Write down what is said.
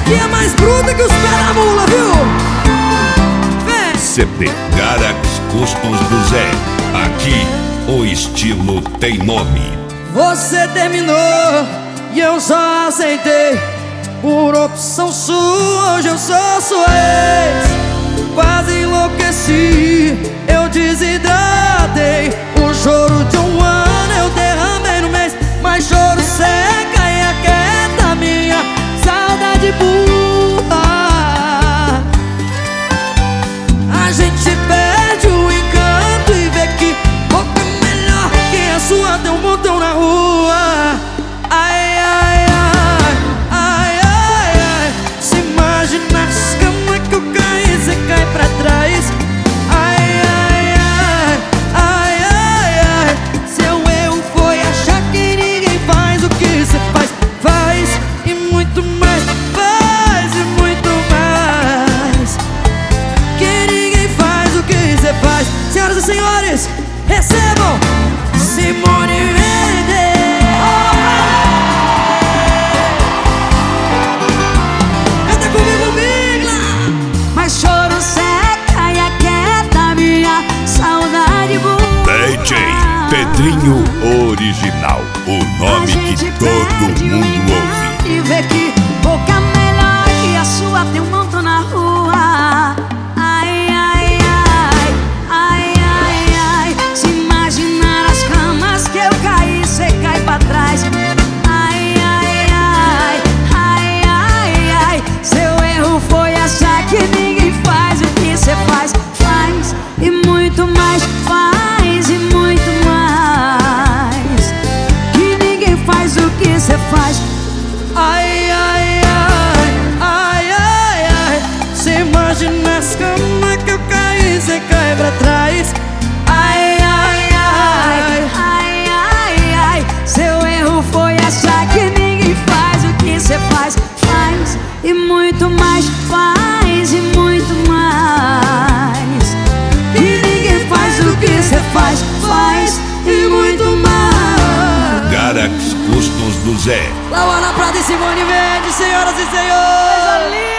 aqui é mais bruta que os pés da mula, viu? Vem! CD Garax Custos do Zé. Aqui o estilo tem nome. Você terminou e eu só aceitei por opção sua. Hoje eu sou sua ex. Quase enlouqueci, eu desidratei. O choro de um ano eu derramei no mês. Mas choro seca e aquieta minha saudade burra. A gente perde o encanto e vê que boca melhor que a sua tem um montão na rua. Ai, ai, ai, ai, ai, ai. Se imagina as camas que eu caí, cê cai pra trás. Ai, ai, ai, ai, ai, ai. Seu erro foi achar que ninguém faz o que cê faz. Faz e muito mais, faz e muito mais. Que ninguém faz o que cê faz. Senhoras e senhores, recebam Simone Mendes. Canta comigo, Migla. Mas choro seca e aquieta minha saudade boa. DJ Pedrinho Original, o nome que todo mundo ouve. E vê que boca melhor que a sua tem um montão na rua. Ai, ai, ai, ai, ai, ai. Se imaginar as camas que eu caí, cê cai pra trás. Ai, ai, ai, ai, ai, ai. Seu erro foi achar que ninguém faz o que cê faz. Faz e muito mais, faz e muito mais. Que ninguém faz o que cê faz. Ai, ai, ai, ai, ai, ai. Cê imagina as camas que eu caí, cê cai pra trás. Ai, ai, ai, Ai, ai, ai. Seu erro foi achar que ninguém faz o que cê faz. Faz e muito mais, faz e muito mais. Que ninguém faz o que cê faz. Faz e muito mais. Garax Custos do Zé. Lauana Prata e Simone Mendes, senhoras e senhores.